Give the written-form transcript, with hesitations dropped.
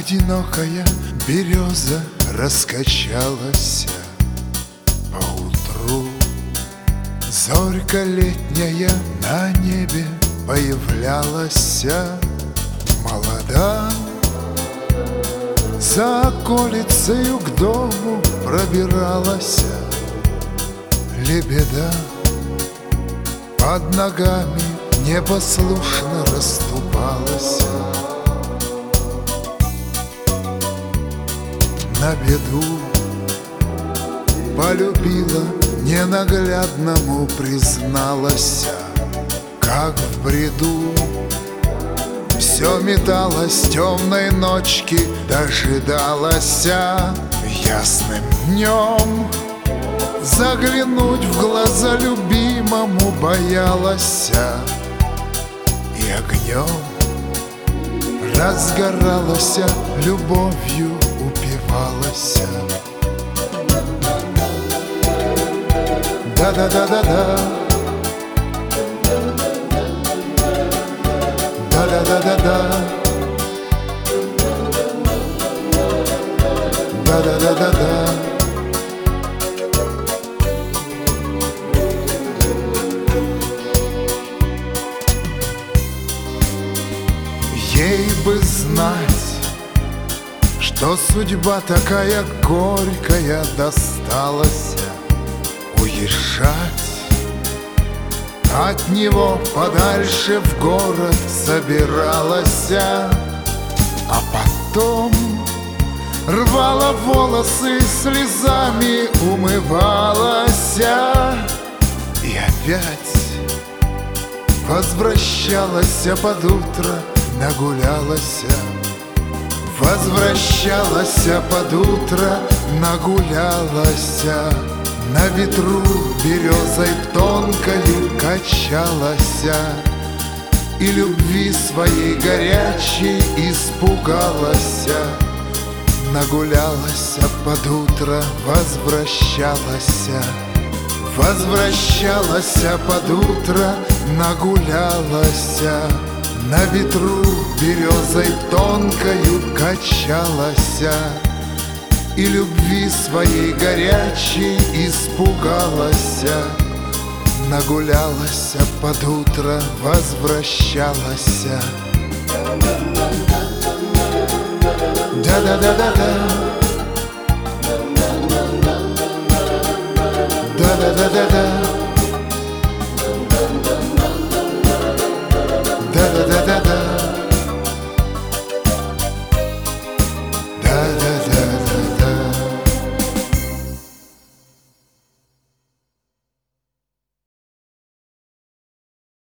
Одинокая береза раскачалась поутру. Зорька летняя на небе появлялась молода. За околицею к дому пробиралась лебеда. Под ногами непослушно расступалась. На беду полюбила, ненаглядному призналась, как в бреду. Все металось темной ночки, дожидалась ясным днем. Заглянуть в глаза любимому боялась, и огнем разгоралась, любовью упивалась. Да-да-да-да-да, да-да-да-да-да, да-да-да-да-да. Ей бы знать, что судьба такая горькая досталась. Уезжать от него подальше в город собиралась, а потом рвала волосы, слезами умывалась, и опять возвращалась под утро, нагулялась. Возвращалась под утро, нагулялась. На ветру березой тонкою качалась, и любви своей горячей испугалась. Нагулялась под утро, возвращалась. Возвращалась под утро, нагулялась. На ветру березой тонкою качалась, и любви своей горячей испугалась. Нагулялась под утро, возвращалась. Да-да-да-да-да, да-да-да-да-да.